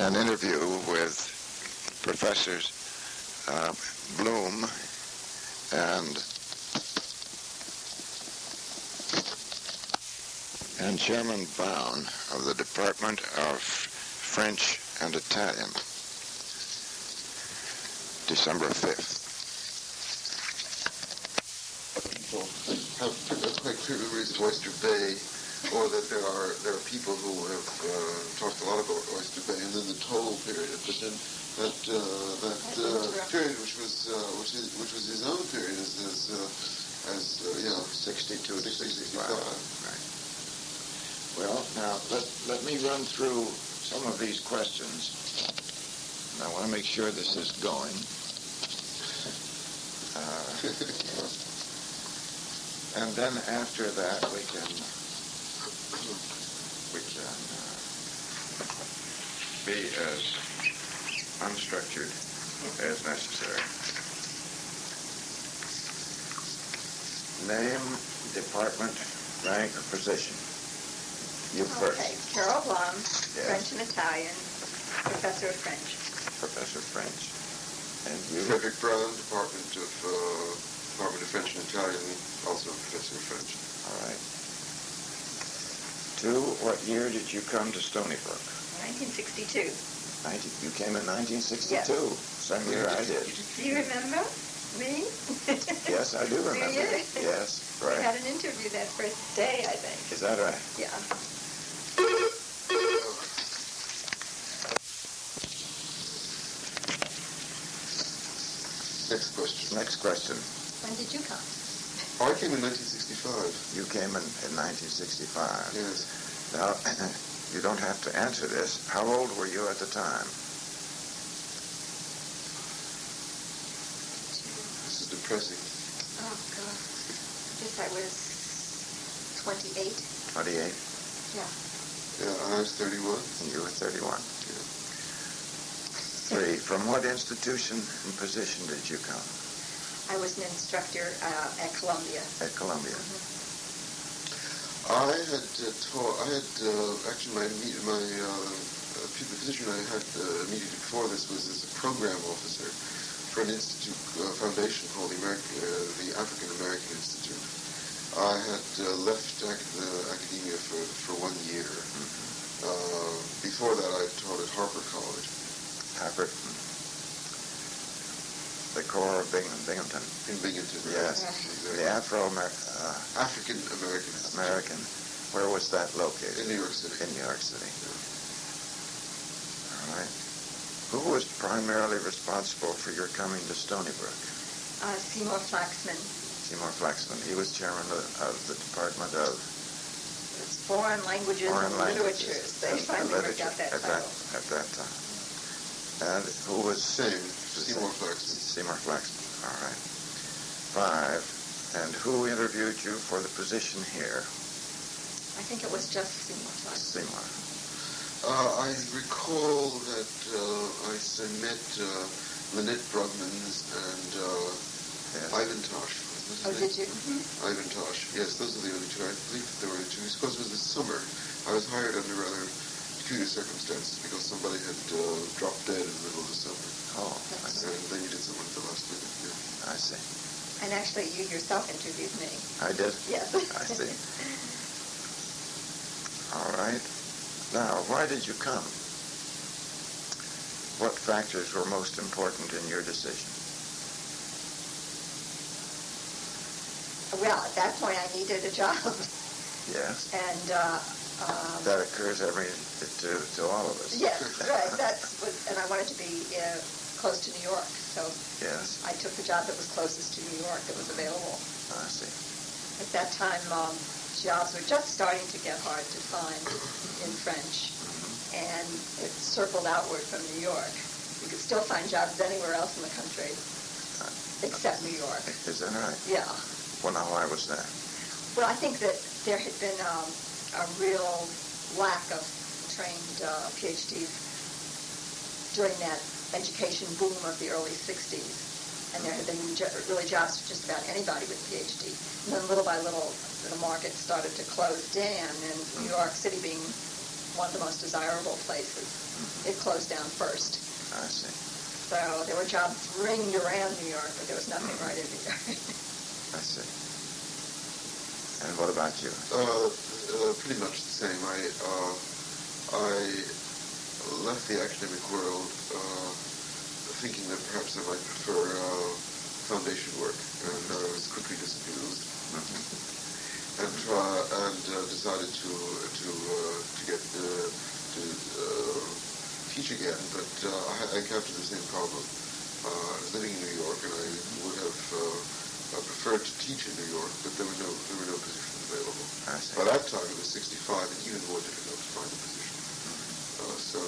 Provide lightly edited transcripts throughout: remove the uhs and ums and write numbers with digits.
an interview with Professors Bloom and Chairman Baum of the Department of French and Italian, December 5th. Have quite clear memories of Oyster Bay, or that there are people who have talked a lot about Oyster Bay, and then the toll period. But then that period, which was his own period, as 62 to 65. Right. Well, now let me run through some of these questions. And I want to make sure this is going. And then after that, we can be as unstructured as necessary. Name, department, rank, or position. You first. Okay, Carol Blum, Yes. French and Italian, professor of French. Professor of French. And you? Frederick Brown, Department of French and Italian, also professor of French. All right. 2, what year did you come to Stony Brook? 1962. You came in 1962. Yes. Same year I did. Do you remember me? Yes, I do remember. Do you? Yes, We right. had an interview that first day, I think. Is that right? Yeah. Next question. When did you come? Oh, I came in 1965. You came in 1965. Yes. Now, you don't have to answer this. How old were you at the time? This is depressing. Oh, God. I guess I was 28. 28? Yeah. Yeah, I was 31. And you were 31. Yeah. 3, from what institution and position did you come? I was an instructor at Columbia. At Columbia. I had actually the position I had immediately before this was as a program officer for an institute foundation called the African American Institute. I had left academia for 1 year. Before that, I taught at Harper College. Harper. The core of Binghamton. In Binghamton. Yes. Exactly. The African American. American. Where was that located? In New York City. In New York City. Yeah. All right. Who was primarily responsible for your coming to Stony Brook? Seymour Flaxman. Seymour Flaxman. He was chairman of the Department of It's Foreign Languages and Literatures. They finally worked out that title. At that time. And who was... Seymour Flaxman. Seymour Flaxman. All right. 5. And who interviewed you for the position here? I think it was just Seymour Flaxman. Seymour. I recall that I met Lynette Brugmans and Ivan Tosh. Oh, did you? Mm-hmm. Ivan Tosh. Yes, those are the only two. I believe that there were two. I suppose it was this summer. I was hired under rather peculiar circumstances because somebody had dropped dead in the middle of the summer. Oh, I see. And then you did someone at the last minute. Yeah. I see. And actually, you yourself interviewed me. I did? Yes. I see. All right. Now, why did you come? What factors were most important in your decision? Well, at that point, I needed a job. Yes. And that occurs to all of us. yes, right. And I wanted to be close to New York, so Yes. I took the job that was closest to New York that was available. I see. At that time, jobs were just starting to get hard to find in French, and it circled outward from New York. You could still find jobs anywhere else in the country except New York. Is that right? Yeah. Well, now, why was that? Well, I think that there had been a real lack of trained PhDs during that education boom of the early 60s. And there had been really jobs for just about anybody with a PhD. And then little by little, the market started to close down, and New York City being one of the most desirable places. It closed down first. I see. So there were jobs ringed around New York, but there was nothing right in New York. I see. And what about you? Pretty much the same. I left the academic world thinking that perhaps I might prefer foundation work, and I was quickly disillusioned, and decided to get to teach again. But I encountered the same problem. I was living in New York, and I would have preferred to teach in New York, but there were no positions available. By that time, it was 65, and even more difficult to find a position. So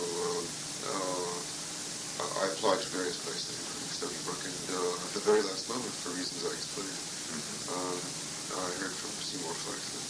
I applied to various places, including Stony Brook, and at the very last moment, for reasons I explained, I heard from Seymour Flaxman.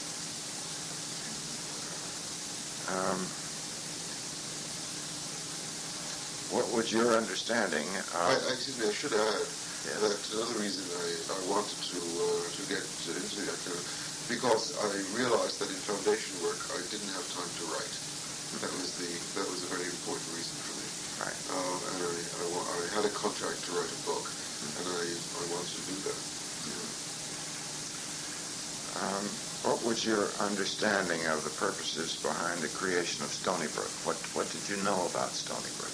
What was your understanding? Excuse me, I should add that another reason I wanted to get into the academic, because I realized that in foundation work I didn't have time to write. That was a very important reason for me. Right. And I had a contract to write a book, and I wanted to do that. What was your understanding of the purposes behind the creation of Stony Brook? What did you know about Stony Brook?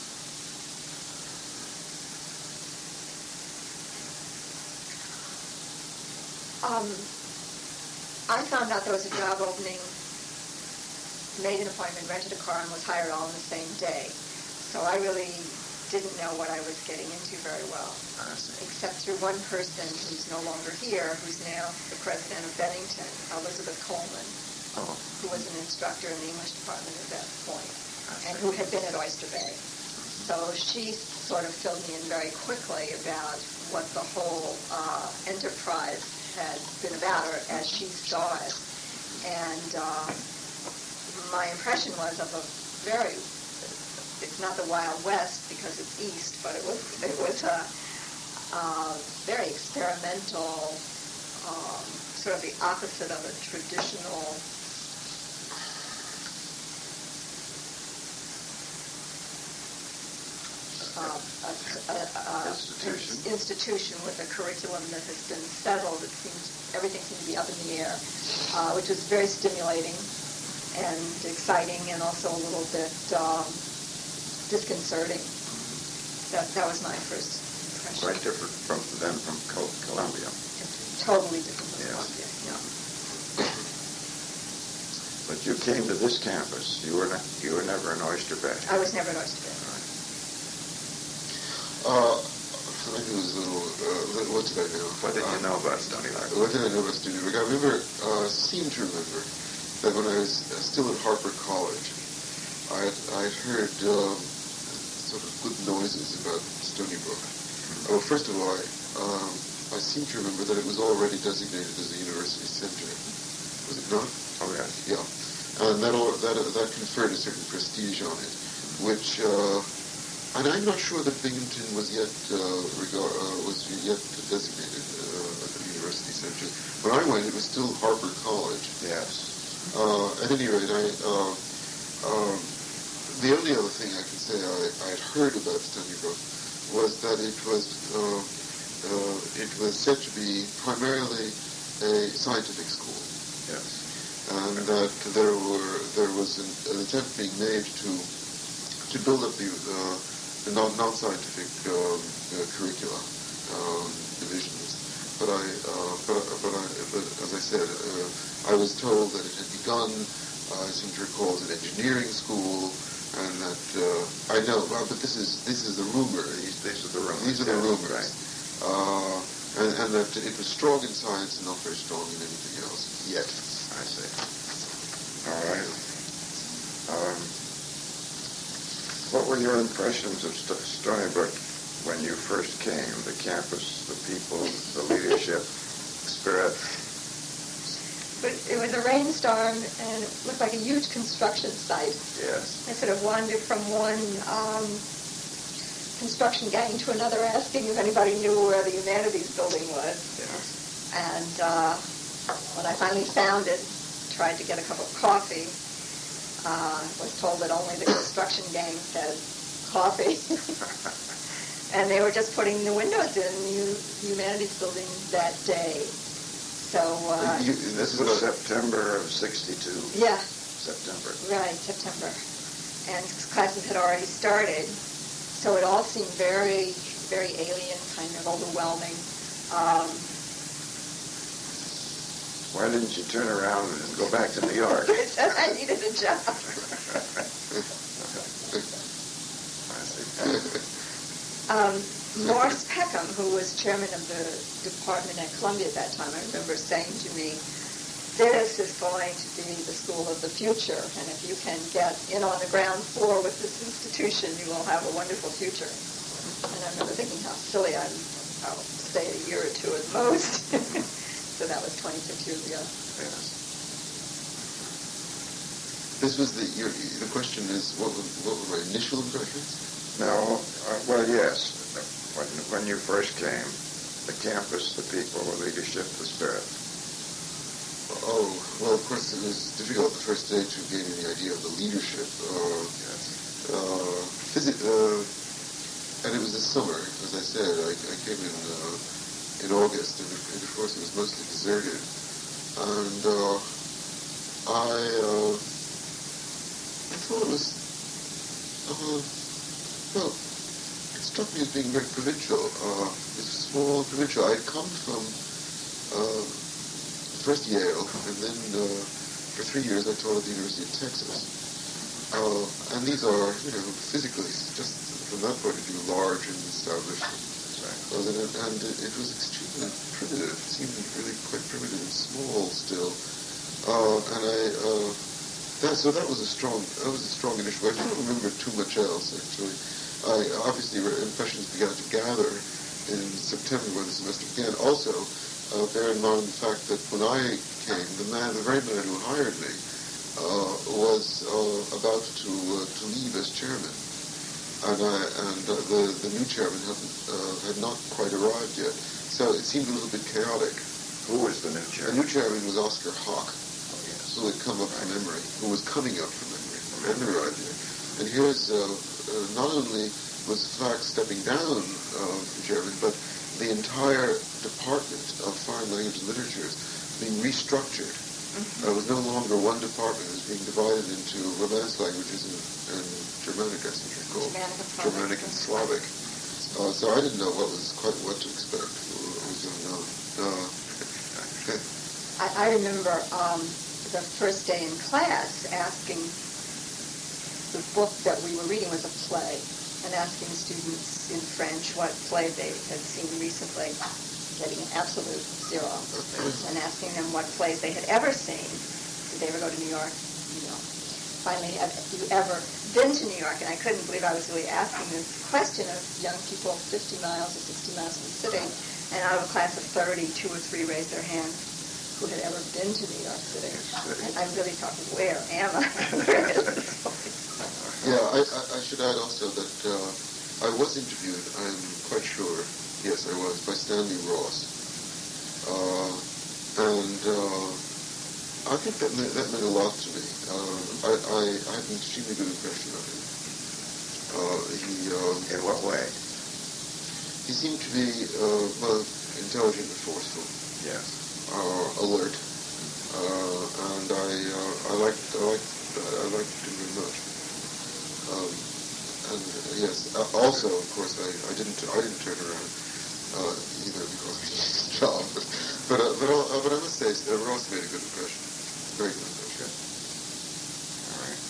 I found out there was a job opening, made an appointment, rented a car, and was hired all in the same day. So I really didn't know what I was getting into very well, except through one person who's no longer here, who's now the president of Bennington, Elizabeth Coleman, who was an instructor in the English department at that point, and who had been at Oyster Bay. So she sort of filled me in very quickly about what the whole enterprise had been about, or as she saw it. And my impression was of a very, it's not the Wild West because it's east, but it was a very experimental, sort of the opposite of a traditional institution with a curriculum that has been settled. Everything seemed to be up in the air, which was very stimulating and exciting, and also a little bit disconcerting. That was my first impression. Quite different from Columbia. Totally different from Columbia. Yeah. But you came to this campus. You were never in Oyster Bay. I was never in Oyster Bay. Maybe it was a little, what did I know? What did you know about Stony Brook? What did I know about Stony Brook? I remember, seem to remember, that when I was still at Harper College, I had heard sort of good noises about Stony Brook. Well, first of all, I seem to remember that it was already designated as a university center. Was it not? Oh, yes. Yeah. And that conferred a certain prestige on it, which... and I'm not sure that Binghamton was yet designated as a university center. When I went, it was still Harper College. Yes. At any rate, the only other thing I can say I had heard about Stony Brook was that it was said to be primarily a scientific school. Yes. And that there was an attempt being made to build up the non-scientific curricula divisions, but as I said, I was told that it had begun. I seem to recall as an engineering school, and that I know. Well, but this is the rumor. These are the rumors. These are the rumors. Right. And that it was strong in science and not very strong in anything else yet. I see. All right. What were your impressions of Stony Brook when you first came? The campus, the people, the leadership, spirit? But it was a rainstorm, and it looked like a huge construction site. Yes. I sort of wandered from one construction gang to another, asking if anybody knew where the Humanities building was. Yes. And when I finally found it, tried to get a cup of coffee, was told that only the construction gangs had coffee. And they were just putting the windows in the Humanities Building that day. So... this was September of '62. Yeah. September. Right, September. And classes had already started. So it all seemed very, very alien, kind of overwhelming. Why didn't you turn around and go back to New York? Because I needed a job. Morris Peckham, who was chairman of the department at Columbia at that time, I remember saying to me, this is going to be the school of the future, and if you can get in on the ground floor with this institution, you will have a wonderful future. And I remember thinking how silly I'll stay a year or two at most. So that was 26 years ago. Yes. This was the question is, what were my initial impressions? No, well, yes. When you first came, the campus, the people, the leadership, the spirit. Oh, well, of course, it was difficult the first day to gain any idea of the leadership. Yes. And it was the summer, as I said. I came in August, and of course it was mostly deserted. And I thought it was, well, it struck me as being very provincial. It's small, provincial. I had come from first Yale, and then for 3 years I taught at the University of Texas. And these are, physically, just from that point of view, large and established. And it was extremely primitive. It seemed really quite primitive and small still. So that was a strong initial. I don't remember too much else, actually. Obviously, impressions began to gather in September when the semester began. Also, bear in mind the fact that when I came, the very man who hired me, was about to leave as chairman, and the new chairman had not quite arrived yet. So it seemed a little bit chaotic. Who was the new chairman? The new chairman was Oscar Hawk, Yes. who had come up from Emory, who was coming up from Emory, hadn't arrived yet. And here's not only was Flack stepping down from chairman, but the entire department of foreign language and literatures being restructured. It was no longer one department. It was being divided into Romance languages and Germanic, I think it's called. Germanic and Slavic. So I didn't know what to expect. It was unknown. I remember the first day in class asking, the book that we were reading was a play, and asking students in French what play they had seen recently, getting an absolute zero, and asking them what plays they had ever seen. Did they ever go to New York? No. Finally, have you ever been to New York? And I couldn't believe I was really asking this question of young people 50 miles or 60 miles from the city, and out of a class of 30, 2 or 3 raised their hand who had ever been to New York City. And I'm really talking, where am I? Where is this place? Yeah, I should add also that I was interviewed, I'm quite sure, yes I was, by Stanley Ross. I think that meant a lot to me. I had an extremely good impression of him. In what way? He seemed to be, intelligent and forceful. Yes. Alert. And I liked him very much. And yes, also, of course, I didn't turn around either because of his job, but I must say, Ross made a good impression, very good impression. All right.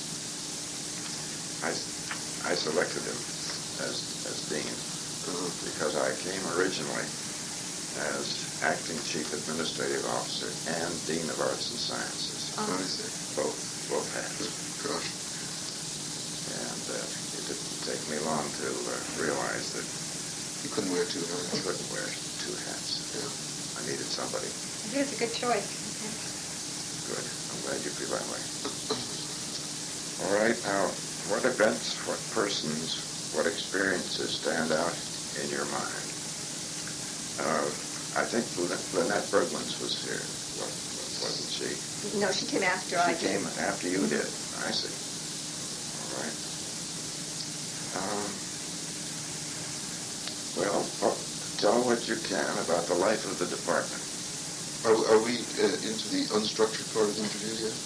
I selected him as dean because I came originally as acting chief administrative officer and dean of arts and sciences. I see. Both hats. Gosh. And it didn't take me long to realize that You couldn't wear 2 hats. I couldn't wear 2 hats. Yeah. I needed somebody. I think it's a good choice. Good. I'm glad you feel that way. All right. Now, what events, what persons, what experiences stand out in your mind? I think Lynette Berglunds was here, wasn't she? No, she came after I She came after you did. I see. All right. Well, tell what you can about the life of the department. Are we into the unstructured part of the interview yet?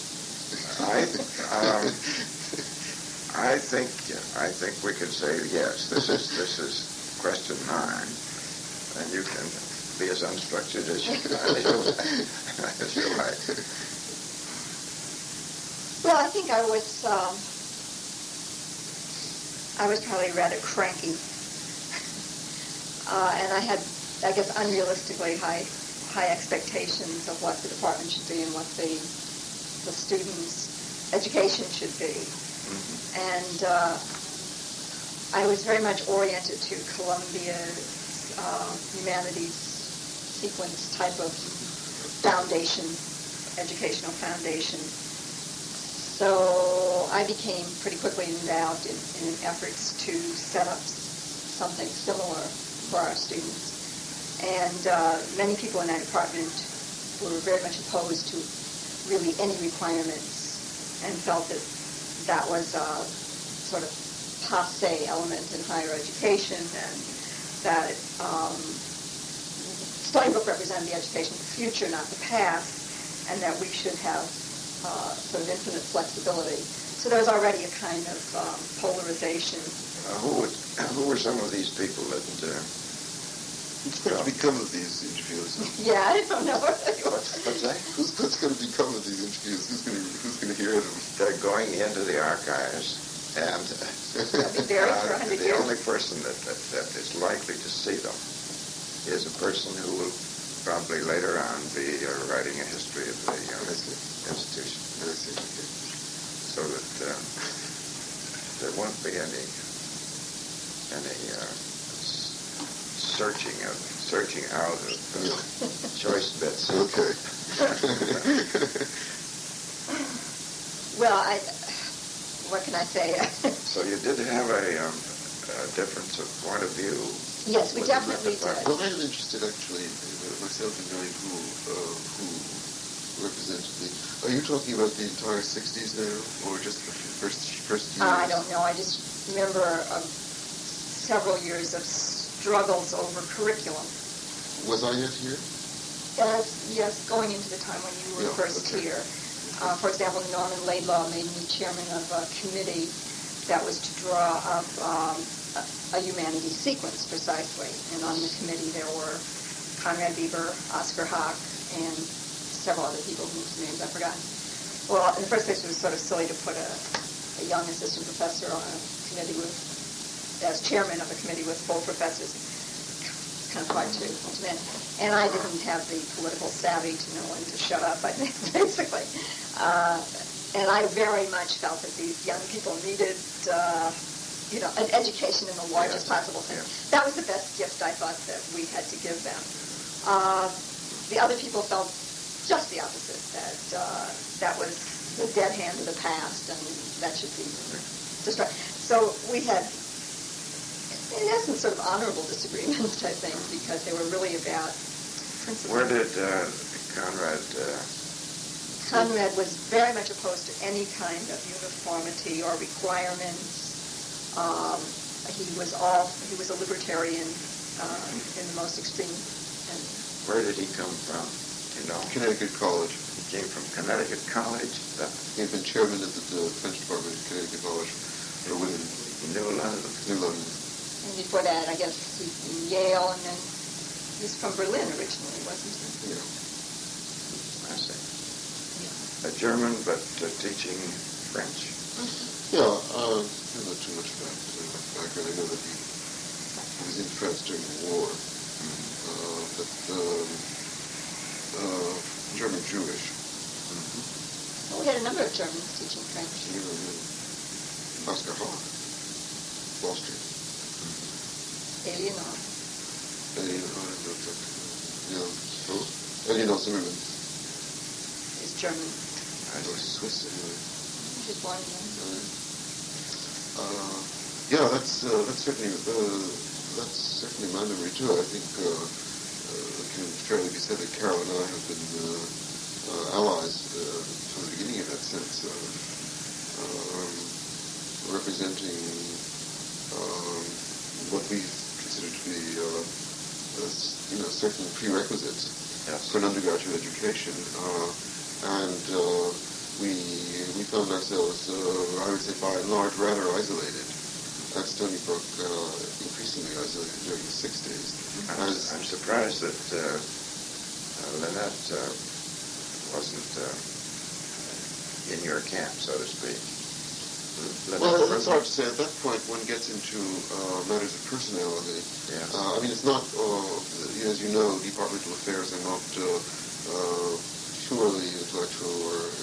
I think we could say yes. This is question 9, and you can be as unstructured as you like. Well, I think I was probably rather cranky, and I had, I guess, unrealistically high expectations of what the department should be and what the students' education should be. Mm-hmm. And I was very much oriented to Columbia's humanities sequence type of foundation, educational foundation. So I became pretty quickly involved in efforts to set up something similar for our students. And many people in that department were very much opposed to really any requirements and felt that that was a sort of passé element in higher education, and that Storybook represented the education of the future, not the past, and that we should have sort of infinite flexibility. So there was already a kind of polarization. Who were some of these people that... What's going to become of these interviews? Yeah, I don't know. What's that? What's going to become of these interviews? Who's going to hear them? They're going into the archives, and the only person that is likely to see them is a person who will probably later on be writing a history of the institution. I see. Okay. So that there won't be any searching out of choice bits. Okay. Well, what can I say? So you did have a difference of point of view. Yes, we definitely did. Well, I'm interested actually myself in knowing who represented the. Are you talking about the entire '60s now, or just the first years? I don't know. I just remember several years of struggles over curriculum. Was I yet here? Yes, going into the time when you were first here. For example, Norman Laidlaw made me chairman of a committee that was to draw up a humanities sequence, precisely. And on the committee there were Conrad Bieber, Oscar Hawk, and several other people whose names I've forgotten. Well, in the first place, it was sort of silly to put a young assistant professor on a committee as chairman of a committee with full professors. Kind of hard to manage. And I didn't have the political savvy to know when to shut up, I think, basically. And I very much felt that these young people needed, an education in the largest possible sense. That was the best gift I thought that we had to give them. The other people felt just the opposite, that was the dead hand of the past, and that should be destroyed. So we had, in essence, sort of honorable disagreements, I think, because they were really about principles. Where did Conrad... Conrad was very much opposed to any kind of uniformity or requirements. He was a libertarian in the most extreme. Where did he come from? You know, Connecticut College. He came from Connecticut College. He had been chairman of the French department at Connecticut College for women. New London. New London. And before that, I guess, in Yale, and then he's from Berlin originally, wasn't he? Yeah. I see. A German, but teaching French. Yeah, I don't know too much about background. I know that he was in France during the war, but German Jewish. Well, we had a number of Germans teaching French. Yeah. Oscar Hawk, Wall Street. Eleanor. Eleanor Zimmerman. Is German. I was Swiss anyway. She's born in Yeah, that's certainly my memory too. I think it can fairly be said that Carol and I have been allies from the beginning in that sense. representing what we consider to be certain prerequisites for an undergraduate education, and we found ourselves, I would say, by and large, rather isolated at Stony Brook, increasingly isolated during the 60s. I'm surprised that Lynette wasn't in your camp, so to speak. Well, it's hard to say. At that point, one gets into matters of personality. Yes. I mean, it's not, as you know, departmental affairs are not purely intellectual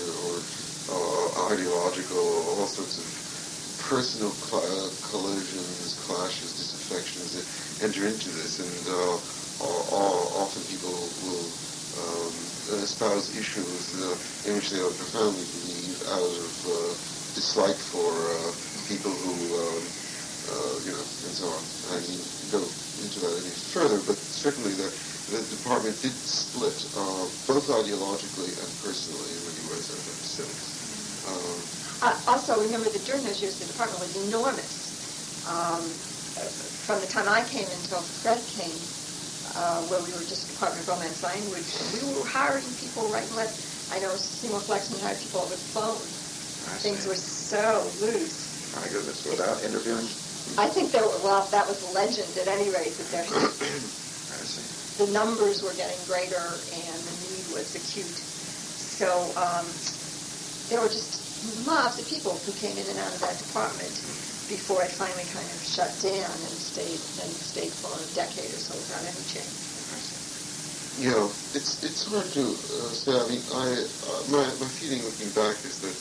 or ideological. All sorts of personal collisions, clashes, disaffections that enter into this, and often people will espouse issues in which they are profoundly believe out of dislike for people who, and so on. I mean, go into that any further, but certainly the department did split, both ideologically and personally in many ways, I have to say. Also, remember that during those years, the department was enormous. From the time I came until Fred came, where we were just Department of Romance Language, we were hiring people right and left. I know Seymour Flexman hired people over the phone. Things were so loose. My goodness, without interviewing? I think that was the legend at any rate, that there, I see. the numbers were getting greater and the need was acute. So there were just mobs of people who came in and out of that department before it finally kind of shut down and stayed for a decade or so without any change. Yeah, it's hard to say. I mean, my feeling looking back is that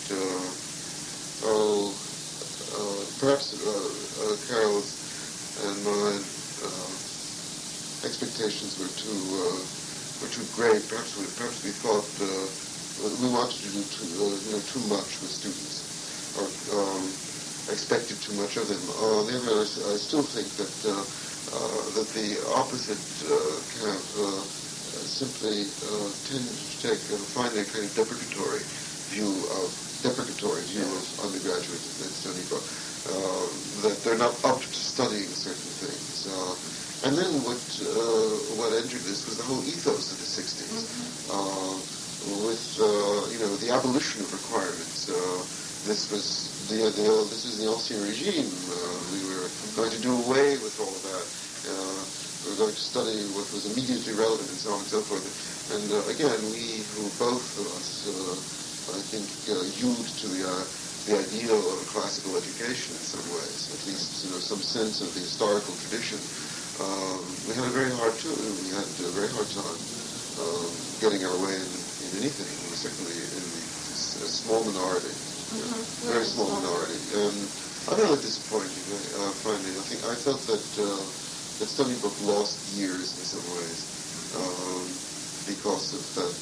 perhaps Carol's and my expectations were too great. Perhaps we thought we wanted to do too much with students, or expected too much of them. On the other hand, I still think that the opposite camp simply tend to find a kind of deprecatory view of undergraduates at Stony Brook, that they're not up to studying certain things. And then what entered this was the whole ethos of the 60s, with the abolition of requirements. This was the Ancien Regime. We were going to do away with all of that. We were going to study what was immediately relevant and so on and so forth. And again, we who both of us, I think, yield to the ideal of a classical education in some ways, at least some sense of the historical tradition. We had a very hard time getting our way in anything, certainly in a small minority, very small minority. And I'm rather disappointed, finally. I felt that Stony Brook lost years in some ways because of that,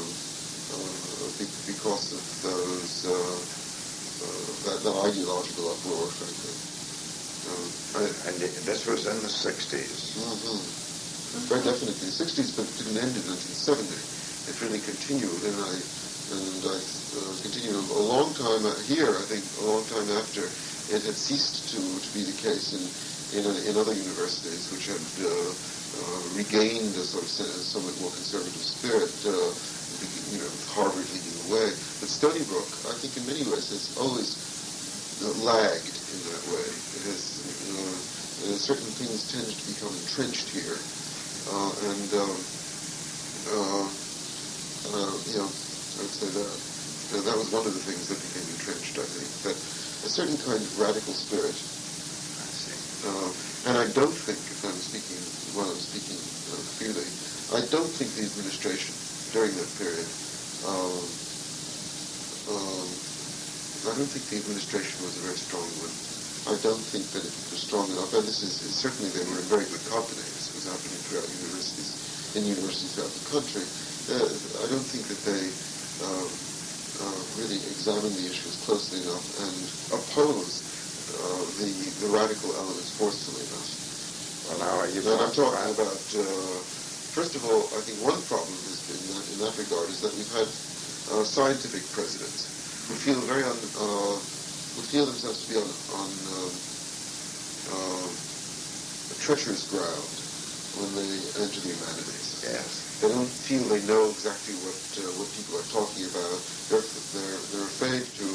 because of that ideological uproar, frankly. And this was in the 60s. Very definitely. The 60s, but it didn't end in 1970. It really continued, and I continued a long time here. I think a long time after it had ceased to be the case in other universities, which had regained a sort of somewhat more conservative spirit. Harvard leading the way, but Stony Brook, I think, in many ways, has always lagged in that way. It has certain things tend to become entrenched here, and I would say that was one of the things that became entrenched. I think that a certain kind of radical spirit. And I don't think, if I'm speaking freely, I don't think the administration during that period. I don't think the administration was a very strong one. I don't think that it was strong enough, and this is certainly they were in very good company. This was happening throughout universities throughout the country. I don't think that they really examined the issues closely enough and opposed the radical elements forcefully enough. Well, now I'm talking about. First of all, I think one problem has been in that regard is that we've had scientific presidents who feel very would feel themselves to be on a treacherous ground when they enter the humanities. Yes. They don't feel they know exactly what people are talking about. They're afraid to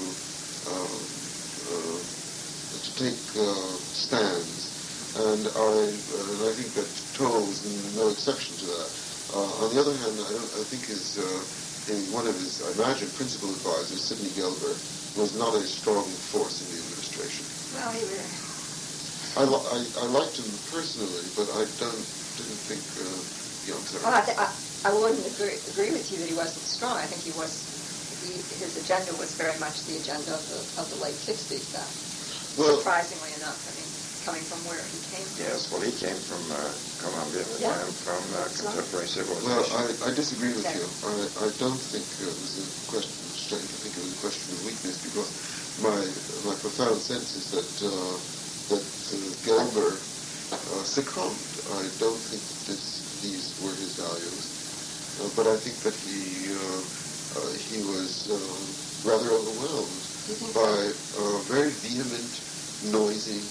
take stands, and I think that Toll is no exception to that. On the other hand, I think one of his, I imagine, principal advisors, Sidney Gelber, was not a strong force in the administration. Well, he was. I liked him personally, but I didn't think. Well, I wouldn't agree with you that he wasn't strong. I think his agenda was very much the agenda of the late 60s. Surprisingly enough, I mean, coming from where he came from. Yes, well, he came from Columbia and from contemporary civilization. Well, I disagree with you. I don't think it was a question of strength. I think it was a question of weakness, because my profound sense is that Gelber succumbed. I don't think that these were his values, but I think that he was rather overwhelmed by very vehement, noisy,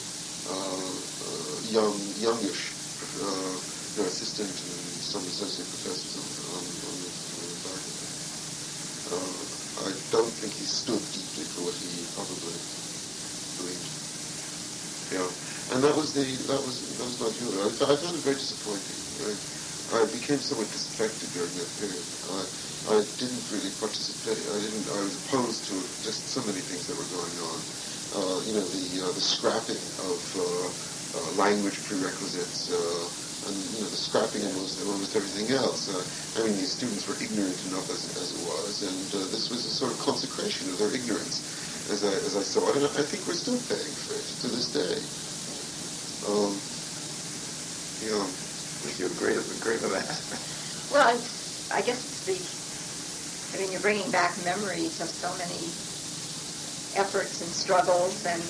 youngish assistant and some associate professors on the faculty. I don't think he stood deeply for what he probably believed. Yeah, and that was my view. I found it very disappointing. I became somewhat disaffected during that period. I didn't really participate. I was opposed to just so many things that were going on. The scrapping of language prerequisites, and the scrapping of almost everything else. These students were ignorant enough as it was, and this was a sort of consecration of their ignorance, as I saw it. And I think we're still paying for it to this day. Would you agree with that? Well, I guess you're bringing back memories of so many efforts and struggles and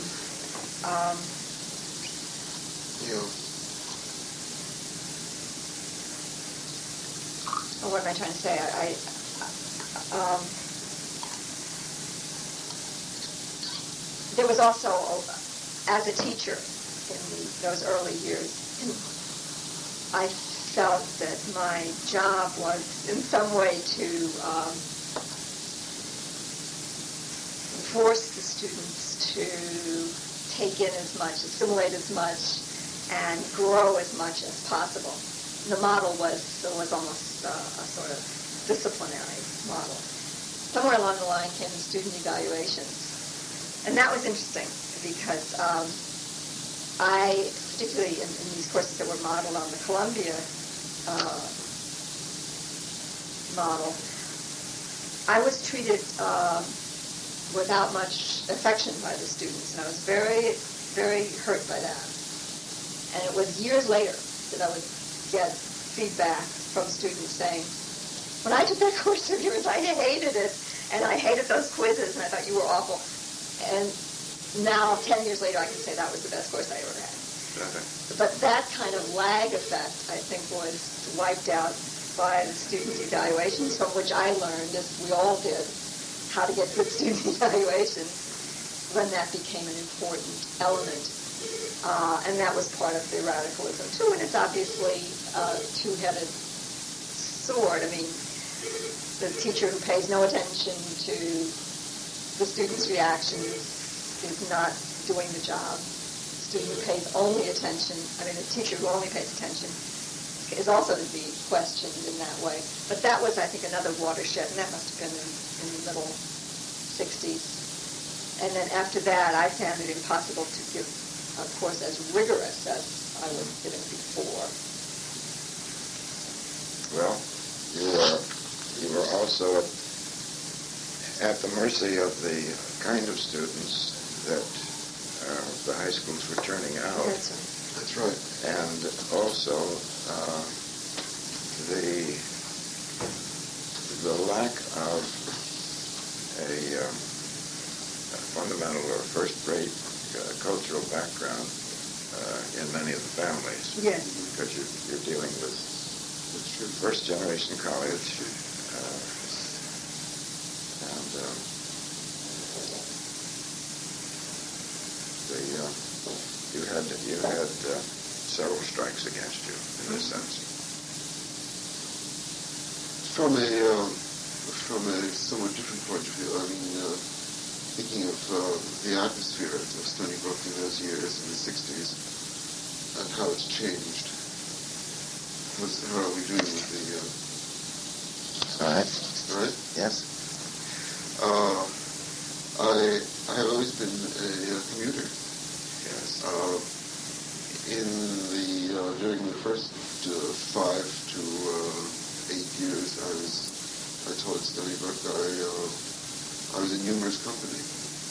what am I trying to say? There was also, as a teacher in those early years, I felt that my job was in some way to force the students to take in as much, assimilate as much, and grow as much as possible. The model was almost a sort of disciplinary model. Somewhere along the line came the student evaluations, and that was interesting because I, particularly in these courses that were modeled on the Columbia model, I was treated without much affection by the students, and I was very, very hurt by that. And it was years later that I would get feedback from students saying, when I took that course of yours, I hated it, and I hated those quizzes, and I thought you were awful. And now, 10 years later, I can say that was the best course I ever had. But that kind of lag effect, I think, was wiped out by the student evaluations, from which I learned, as we all did, how to get good student evaluations, when that became an important element. And that was part of the radicalism, too. And it's obviously a two-headed sword. I mean, the teacher who pays no attention to the student's reactions is not doing the job. The student who pays only attention, the teacher who only pays attention is also to be questioned in that way. But that was, I think, another watershed, and that must have been in the middle 60s. And then after that, I found it impossible to give a course as rigorous as I was giving before. Well, you were also at the mercy of the kind of students that the high schools were turning out. That's right. And also the lack of a fundamental or first-rate cultural background in many of the families. Yes. Because you're dealing with first-generation college, and you had several strikes against you in this sense. From a somewhat different point of view, I mean, thinking of the atmosphere of Stony Brook in those years in the 60s and how it's changed. How are we doing with the... All right. All right? Yes. I have always been a commuter. Yes. During the first 5 to 8 years I taught at Stony Brook, I was in numerous company.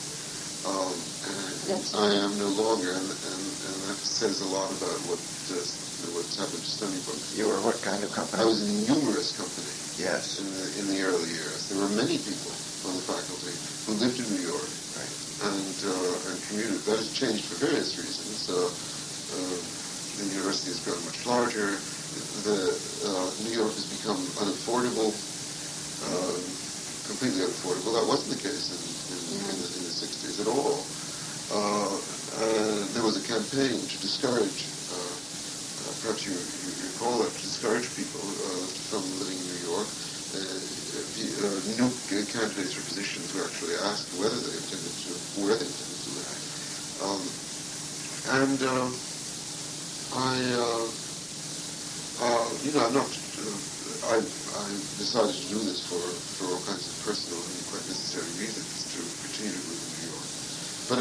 And I am no longer, and that says a lot about what's happened to Stony Brook. You were what kind of company? I was in numerous company. Yes. In the early years. There were many people on the faculty who lived in New York. Right. And commuted. That has changed for various reasons. The university has grown much larger. New York has become unaffordable, completely unaffordable. That wasn't the case in the 60s at all. There was a campaign to discourage, perhaps you recall that, to discourage people from living in New York. New candidates for positions were actually asked where they intended to live. I decided to do this for all kinds of personal and quite necessary reasons to continue to live in New York. But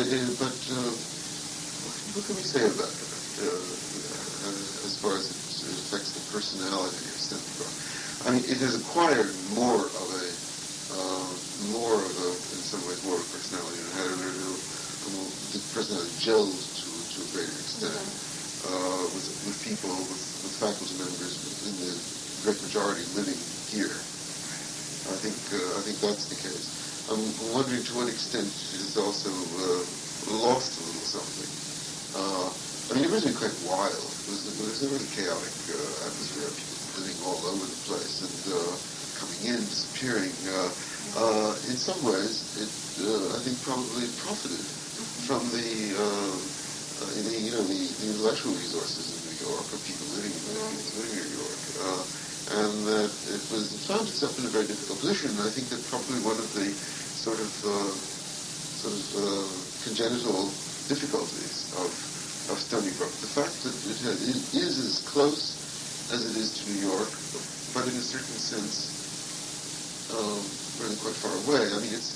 what can we say about it as far as it affects the personality of Stony Brook? I mean, it has acquired more of a, in some ways, more of a personality. It had the personality gelled to a greater extent with people, with faculty members, in the great majority living here. I think that's the case. I'm wondering to what extent it has also lost a little something. I mean, it was quite wild. It was a really chaotic atmosphere. People living all over the place and coming in, disappearing. In some ways, it I think probably profited from the intellectual resources in New York, of people living in New York, and that it found itself in a very difficult position. And I think that probably one of the sort of congenital difficulties of Stony Brook, the fact that it is as close as it is to New York, but in a certain sense, really quite far away. I mean, it's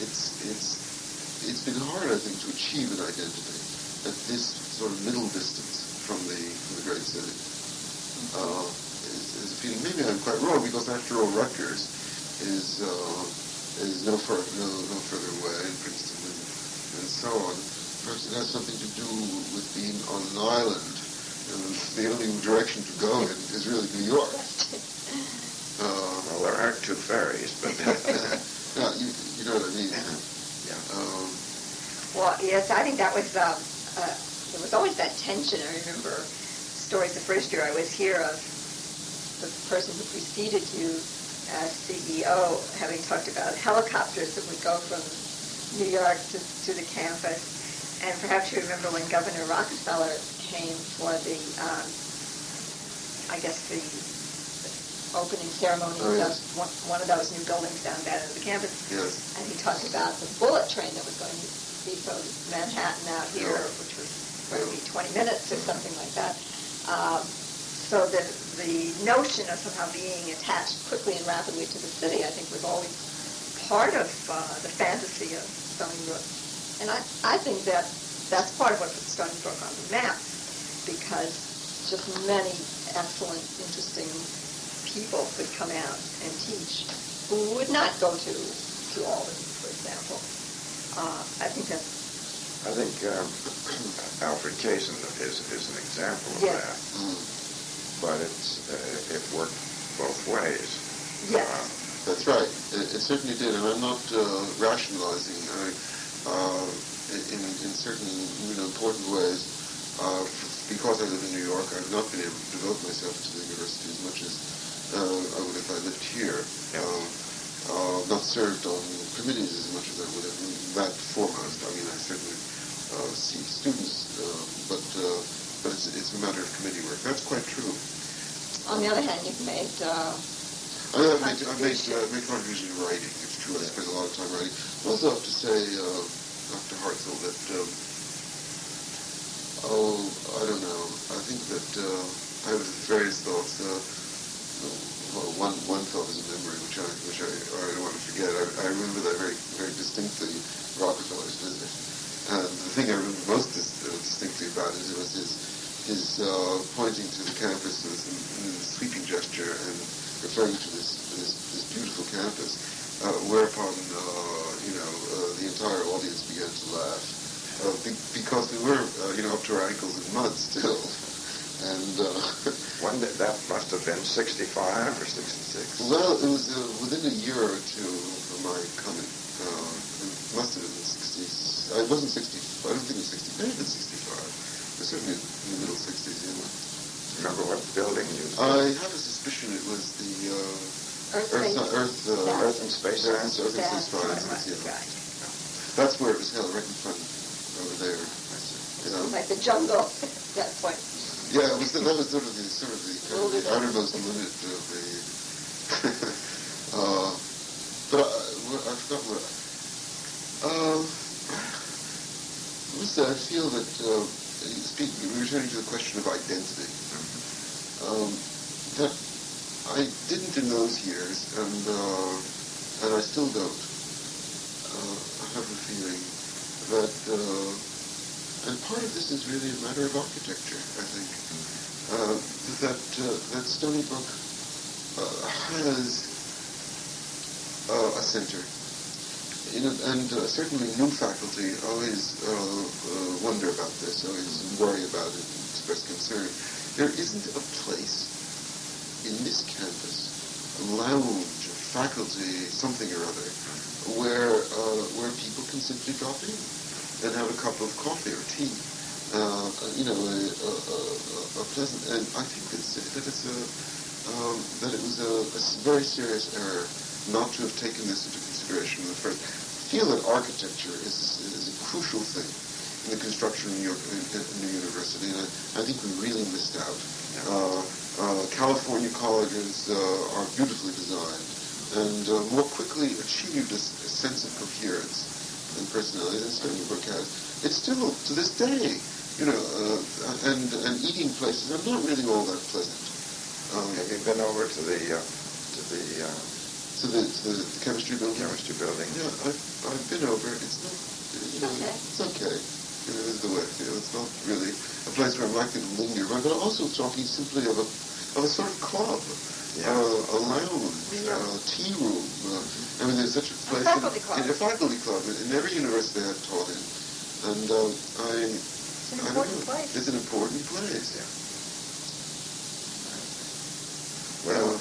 been hard, I think, to achieve an identity at this sort of middle distance from the great city. Is a feeling. Maybe I'm quite wrong, because after all, Rutgers is no further away, and Princeton and so on. Perhaps it has something to do with being on an island, and the only direction to go in is really New York. Well, there aren't two ferries, but... Yeah, you know what I mean. Yeah. Well, yes, I think that was, there was always that tension. I remember stories the first year I was here of the person who preceded you as CEO having talked about helicopters that would go from New York to the campus. And perhaps you remember when Governor Rockefeller came for the, I guess the opening ceremony of one of those new buildings down at the campus. Yes. And he talked about the bullet train that was going to be from Manhattan out here, which was going to be 20 minutes or something like that. So the notion of somehow being attached quickly and rapidly to the city, I think, was always part of the fantasy of Stony Brook. And I think that's part of what put Stony Brook on the map, because just many excellent, interesting people could come out and teach who would not go to Albany, for example. I think Alfred Kaysen is an example of that. But it worked both ways. Yes. That's right. It certainly did, and I'm not rationalizing. In certain important ways, because I live in New York, I've not been able to devote myself to the university as much as I would if I lived here. Not served on committees as much as I would have in that foremost. I mean, I certainly see students on the other hand, you've made I've made contributions in writing. It's true. I spent a lot of time writing. I also have to say, Dr. Hartzell, that I don't know. I think that I have various thoughts. One thought is a memory, which I don't want to forget. I remember that very very distinctly. Rockefeller's visit, and the thing I remember most distinctly about it was his pointing to the campus with a sweeping gesture and referring to this beautiful campus, whereupon the entire audience began to laugh because we were up to our ankles in mud still, and when did that must have been 65 or 66? Well, it was within a year or two of my coming. It must have been the 60s. It wasn't 60. I don't think it was 60. Maybe it was 65. It was certainly in the middle 60s. Remember what building you? I have a suspicion it was the Earth and Space Science. That's where it was held, right in front over there. Like the jungle at that point. Yeah, that was sort of the outermost limit of the. But I forgot what. I feel that returning to the question of identity, that I didn't in those years, and I still don't. I have a feeling that, and part of this is really a matter of architecture. I think that Stony Brook has a center. And certainly new faculty always wonder about this, always worry about it, and express concern. There isn't a place in this campus, a lounge, a faculty, something or other, where people can simply drop in and have a cup of coffee or tea. A pleasant. And I think that it was a very serious error not to have taken this into consideration in the first. I feel that architecture is a crucial thing in the construction of New University, and I think we really missed out. California colleges are beautifully designed and more quickly achieved a sense of coherence and personality than Stony Brook has. It's still, to this day, and eating places are not really all that pleasant. Have you been over to the chemistry building? Chemistry building. Yeah, I've been over. It's not, it's okay. It's the way. It's not really a place where I'm likely to linger. But I'm also talking simply of a sort of club, a lounge, tea room. There's such a place. A faculty club. In a faculty club in every university I've taught in, and it's an important place. It's an important place. Yeah. Well,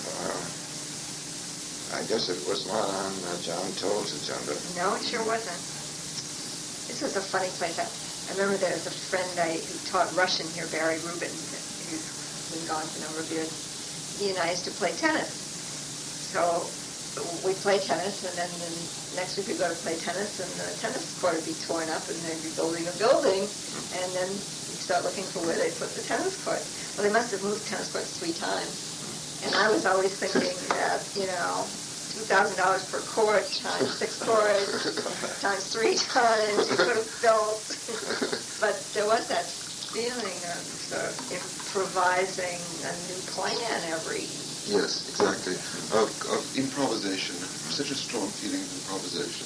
I guess it was not on John Toll's agenda. No, it sure wasn't. This was a funny place. I remember there was a friend who taught Russian here, Barry Rubin, who's been gone for a number of years. He and I used to play tennis. So we'd play tennis, and then the next week we'd go to play tennis, and the tennis court would be torn up, and they'd be building a building, and then you'd start looking for where they put the tennis court. Well, they must have moved tennis courts 3 times. And I was always thinking that, $2,000 per court times 6 courts times 3 times you could have built. But there was that feeling of improvising a new plan every. Yes, exactly. Of improvisation, such a strong feeling of improvisation.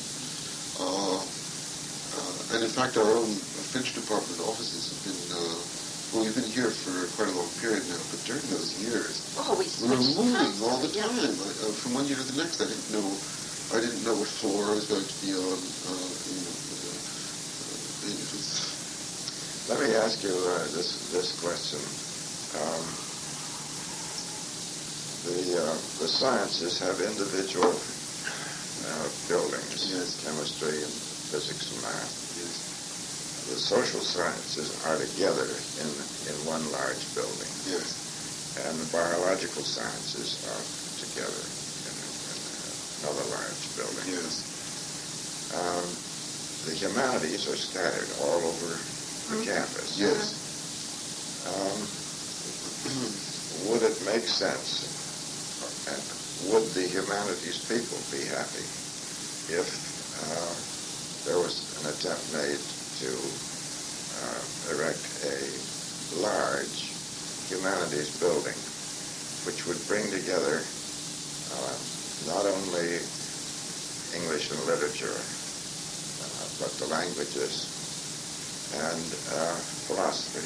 And in fact, our own French department offices have been. We've been here for quite a long period now, but during those years, we were moving all the time. From one year to the next, I didn't know what floor I was going to be on. Let me ask you this question. The sciences have individual buildings, chemistry and physics and math. The social sciences are together in one large building. Yes. And the biological sciences are together in another large building. Yes. The humanities are scattered all over the campus. Yes. Would it make make sense? And would the humanities people be happy if there was an attempt made to erect a large humanities building which would bring together not only English and literature, but the languages and philosophy,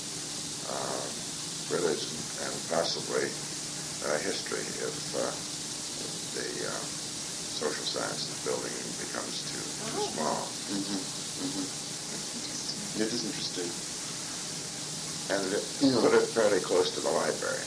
religion, and possibly history if the social sciences building becomes too small. It is interesting. And put it fairly close to the library.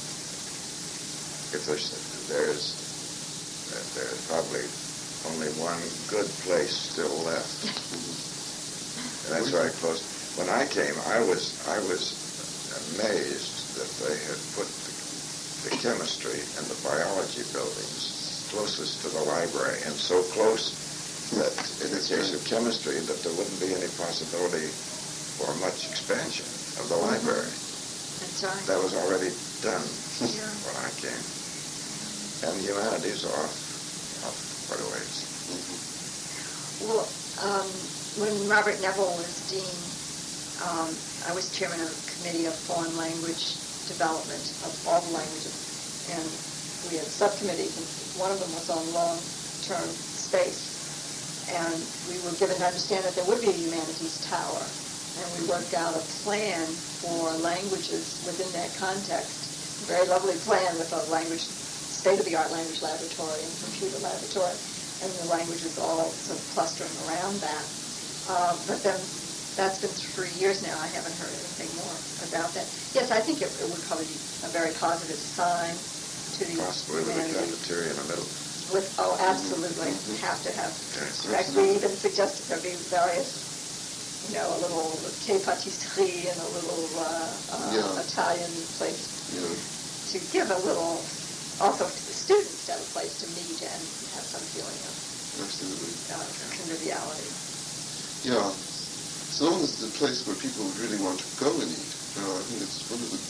If there's probably only one good place still left. And that's right close. When I came, I was amazed that they had put the chemistry and the biology buildings closest to the library, and so close that in the case of chemistry that there wouldn't be any possibility for much expansion of the library. That's right. That was already done Yeah. when I came. And the humanities off quite a ways. Well, when Robert Neville was dean, I was chairman of the Committee of Foreign Language Development of all the languages, and we had subcommittees, and one of them was on long-term space, and we were given to understand that there would be a humanities tower, and we worked out a plan for languages within that context, a very lovely plan with a state-of-the-art language laboratory and computer laboratory, and the languages all sort of clustering around that. But then that's been 3 years now. I haven't heard anything more about that. Yes, I think it would probably be a very positive sign to the Possibly with a cafeteria in the middle. Absolutely. Have to have. Yes. In fact, we even suggested there be various, a little quai pâtisserie and a little Italian place to give a little, also to the students to have a place to meet and have some feeling of conviviality. Yeah. As long as it's a place where people really want to go and eat. I think it's one of the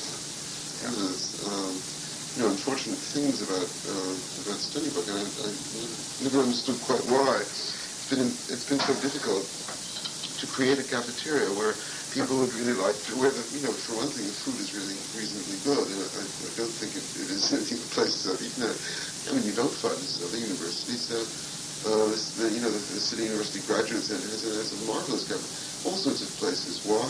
unfortunate things about Storybook, and I never understood quite why. It's been so difficult to create a cafeteria where people would really like to, for one thing, the food is really reasonably good, and I don't think it is anything the places I've eaten at. I mean, you don't find this at other universities. The City University Graduate Center has a marvelous cafeteria. All sorts of places. Why?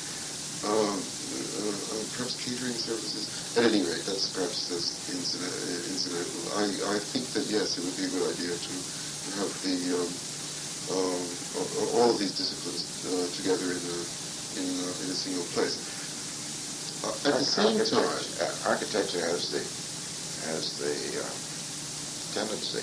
Perhaps catering services. At any rate, that's perhaps incidental. I think that yes, it would be a good idea to have all of these disciplines together in a single place. At the same time, architecture has the tendency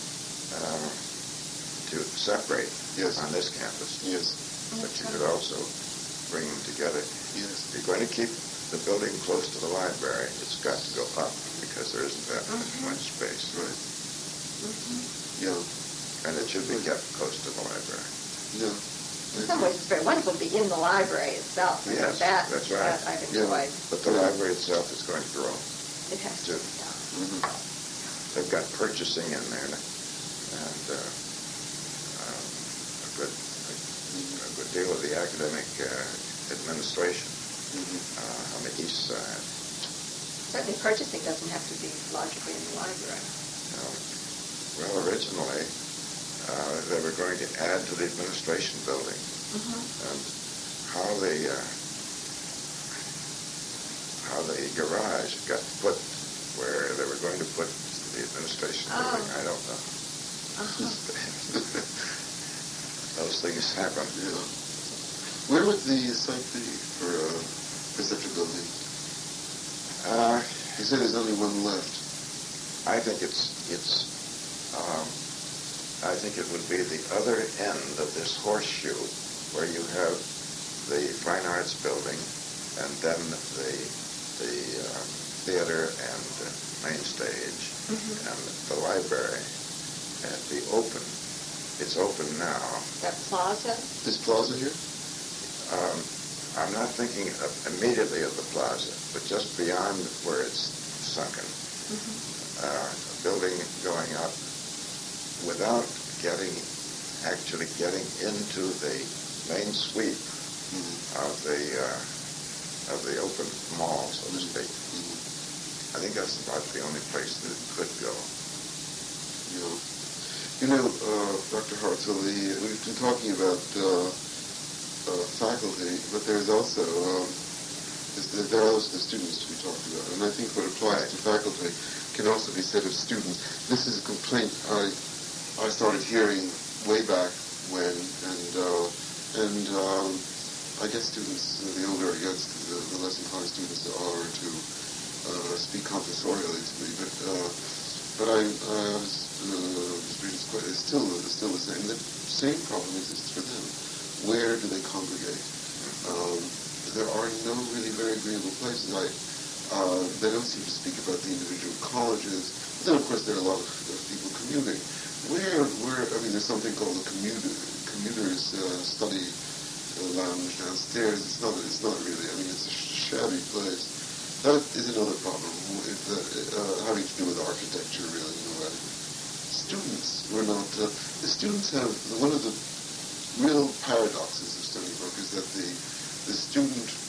to separate on this campus. Yes. But you could also bring them together. Yes. If you're going to keep the building close to the library, it's got to go up because there isn't that much space. Right. Yeah. And it should be kept close to the library. Yeah. In some ways, it's very wonderful to be in the library itself. Yes, that's right. That I've enjoyed. But the library itself is going to grow. It has to. Yeah. They've got purchasing in there, and a good deal of the academic administration on the east side. Certainly purchasing doesn't have to be logically in the library. Well, originally, they were going to add to the administration building. And how the garage got put where they were going to put the administration building, I don't know. Those things happen. Yeah. Where would the site be for such a building? You say there's only one left. I think I think it would be the other end of this horseshoe, where you have the Fine Arts Building, and then the theater and main stage, and the library, and be open. It's open now. That plaza? This plaza here? I'm not thinking immediately of the plaza, but just beyond where it's sunken. Building going up without actually getting into the main sweep of the open mall, so to speak. I think that's about the only place that it could go. Yeah. You know, Dr. Hartzell, we've been talking about faculty, but there's also there are also the students we talked about, and I think what applies to faculty can also be said of students. This is a complaint I started hearing way back when, and I guess students, the older it gets, the less inclined students are to speak confessorially to me. But I was reading it's still the same. The same problem exists for them. Where do they congregate? There are no really very agreeable places. They don't seem to speak about the individual colleges. But then, of course, there are a lot of people commuting. There's something called the commuters study lounge downstairs. It's not really. It's a shabby place. That is another problem. Having to do with architecture, really, in a way. Students were not. The students have one of the real paradoxes of Stony Brook is that the student